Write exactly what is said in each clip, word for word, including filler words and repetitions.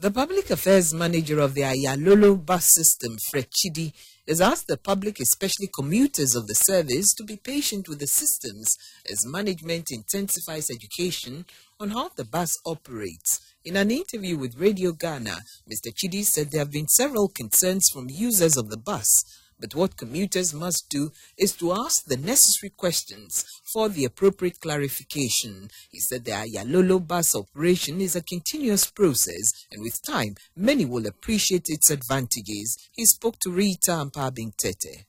The Public Affairs Manager of the Ayalolo bus system, Fred Chidi, has asked the public, especially commuters of the service, to be patient with the systems as management intensifies education on how the bus operates. In an interview with Radio Ghana, Mister Chidi said there have been several concerns from users of the bus, but what commuters must do is to ask the necessary questions for the appropriate clarification. He said the Ayalolo bus operation is a continuous process, and with time, many will appreciate its advantages. He spoke to Rita Ampabing Tete.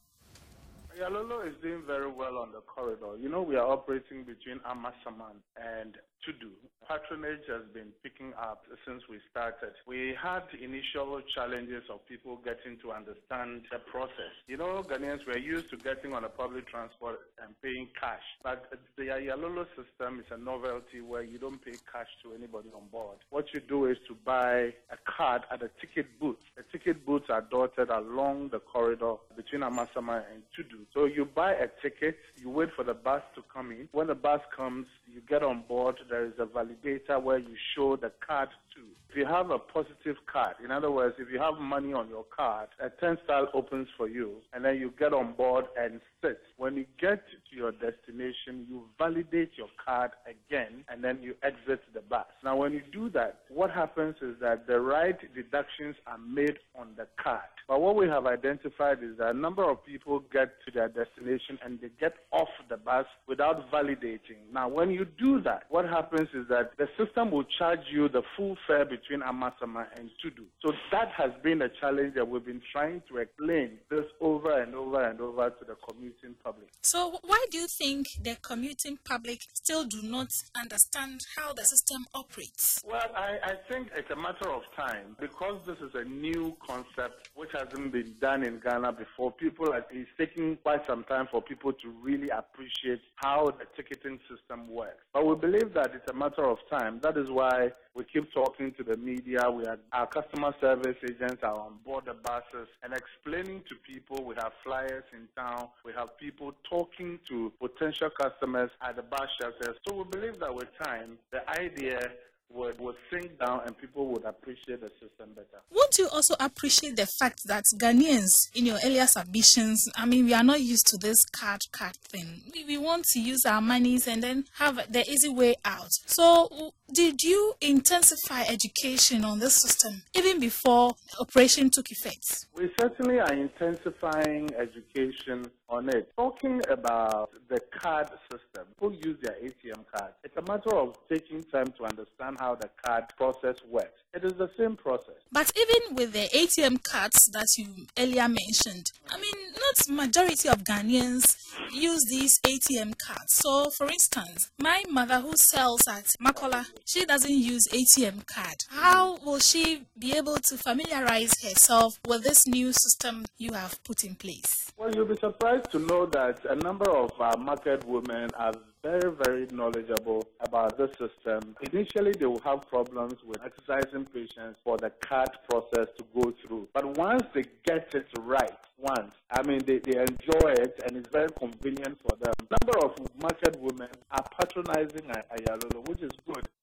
Ayalolo is doing very well on the corridor. You know, we are operating between Amasaman and Tudu. Patronage has been picking up since we started. We had initial challenges of people getting to understand the process. You know, Ghanaians were used to getting on a public transport and paying cash. But the Ayalolo system is a novelty where you don't pay cash to anybody on board. What you do is to buy a card at a ticket booth. The ticket booths are dotted along the corridor between Amasama and Tudu. So you buy a ticket, you wait for the bus to come in. When the bus comes, you get on board. There is a validator where you show the card to. If you have a positive card, in other words, if you have money on your card, a turnstile opens for you, and then you get on board and sit. When you get to your destination, you validate your card again, and then you exit the bus. Now, when you do that, what happens is that the right deductions are made on the card. But what we have identified is that a number of people get to their destination and they get off the bus without validating. Now, when you do that, what happens is that the system will charge you the full fare between Amasama and Tudu. So that has been a challenge that we've been trying to explain this over and over and over to the commuting public. So why do you think the commuting public still do not understand how the system operates? Well, I, I think it's a matter of time because this is a new concept which hasn't been done in Ghana before. People are, it's taking quite some time for people to really appreciate how the ticketing system works. But we believe that it's a matter of time. That is why we keep talking to the media. We are, our customer service agents are on board the buses and explaining to people. We have flyers in town. We have people talking to potential customers at the bus shelters. So we believe that with time, the idea would, would sink down and people would appreciate the system better. Won't you also appreciate the fact that Ghanaians, in your earlier submissions, I mean, we are not used to this card card thing. We, we want to use our monies and then have the easy way out. So did you intensify education on this system even before operation took effect? We certainly are intensifying education on it. Talking about the card system, people use their A T M card. It's a matter of taking time to understand how the card process works. It is the same process. But even with the A T M cards that you earlier mentioned, I mean, not majority of Ghanaians use these A T M cards. So, for instance, my mother who sells at Makola, she doesn't use A T M card. How will she be able to familiarize herself with this new system you have put in place? Well, you'll be surprised to know that a number of our market women are very, very knowledgeable about the system. Initially, they will have problems with exercising patience for the card process to go through. But once they get it right, once, I mean, they, they enjoy it and it's very convenient for them. A number of market women are patronizing Ayalolo, which is good.